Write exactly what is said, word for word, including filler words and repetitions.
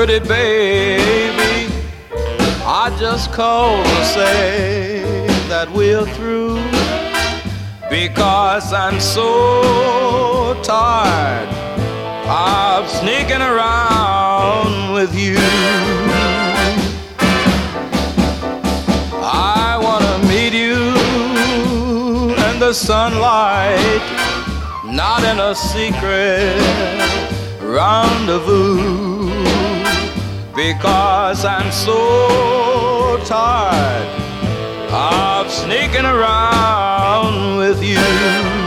pretty baby, I just called to say that we're through, because I'm so tired of sneaking around with you. I wanna meet you in the sunlight, not in a secret rendezvous, because I'm so tired of sneaking around with you.